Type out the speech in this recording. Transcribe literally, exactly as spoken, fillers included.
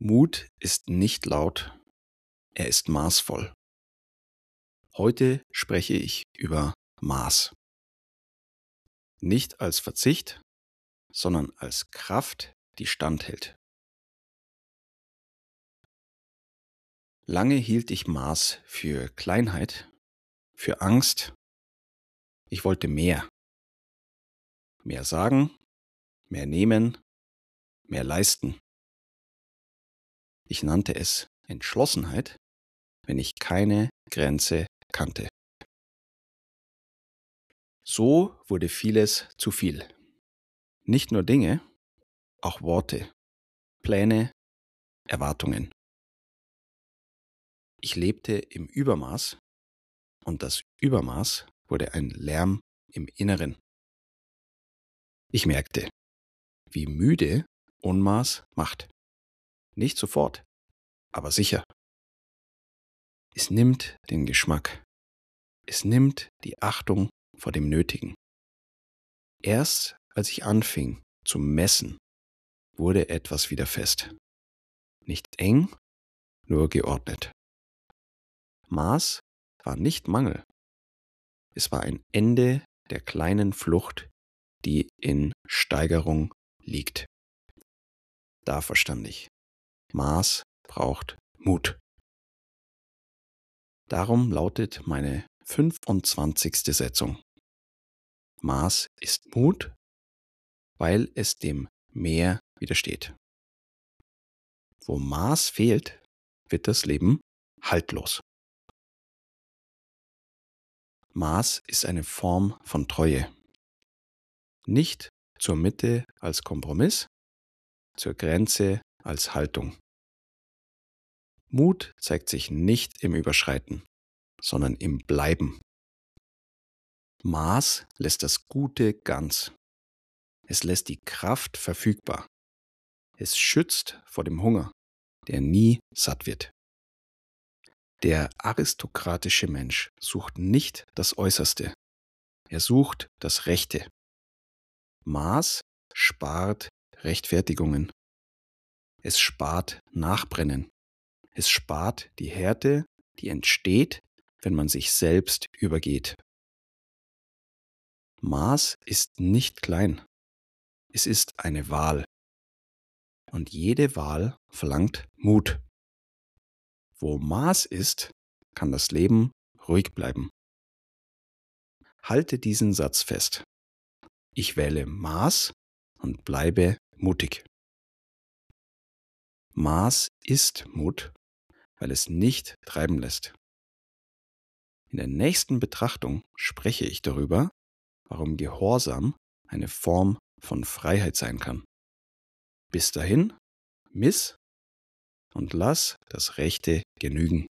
Mut ist nicht laut, er ist maßvoll. Heute spreche ich über Maß. Nicht als Verzicht, sondern als Kraft, die standhält. Lange hielt ich Maß für Kleinheit, für Angst. Ich wollte mehr. Mehr sagen, mehr nehmen, mehr leisten. Ich nannte es Entschlossenheit, wenn ich keine Grenze kannte. So wurde vieles zu viel. Nicht nur Dinge, auch Worte, Pläne, Erwartungen. Ich lebte im Übermaß und das Übermaß wurde ein Lärm im Inneren. Ich merkte, wie müde Unmaß macht. Nicht sofort, aber sicher. Es nimmt den Geschmack. Es nimmt die Achtung vor dem Nötigen. Erst als ich anfing zu messen, wurde etwas wieder fest. Nicht eng, nur geordnet. Maß war nicht Mangel. Es war ein Ende der kleinen Flucht, die in Steigerung liegt. Da verstand ich. Maß braucht Mut. Darum lautet meine fünfundzwanzigste Setzung. Maß ist Mut, weil es dem Mehr widersteht. Wo Maß fehlt, wird das Leben haltlos. Maß ist eine Form von Treue. Nicht zur Mitte als Kompromiss, zur Grenze als Haltung. Mut zeigt sich nicht im Überschreiten, sondern im Bleiben. Maß lässt das Gute ganz. Es lässt die Kraft verfügbar. Es schützt vor dem Hunger, der nie satt wird. Der aristokratische Mensch sucht nicht das Äußerste. Er sucht das Rechte. Maß spart Rechtfertigungen. Es spart Nachbrennen. Es spart die Härte, die entsteht, wenn man sich selbst übergeht. Maß ist nicht klein. Es ist eine Wahl. Und jede Wahl verlangt Mut. Wo Maß ist, kann das Leben ruhig bleiben. Halte diesen Satz fest. Ich wähle Maß und bleibe mutig. Maß ist Mut, weil es nicht treiben lässt. In der nächsten Betrachtung spreche ich darüber, warum Gehorsam eine Form von Freiheit sein kann. Bis dahin, miss und lass das Rechte genügen.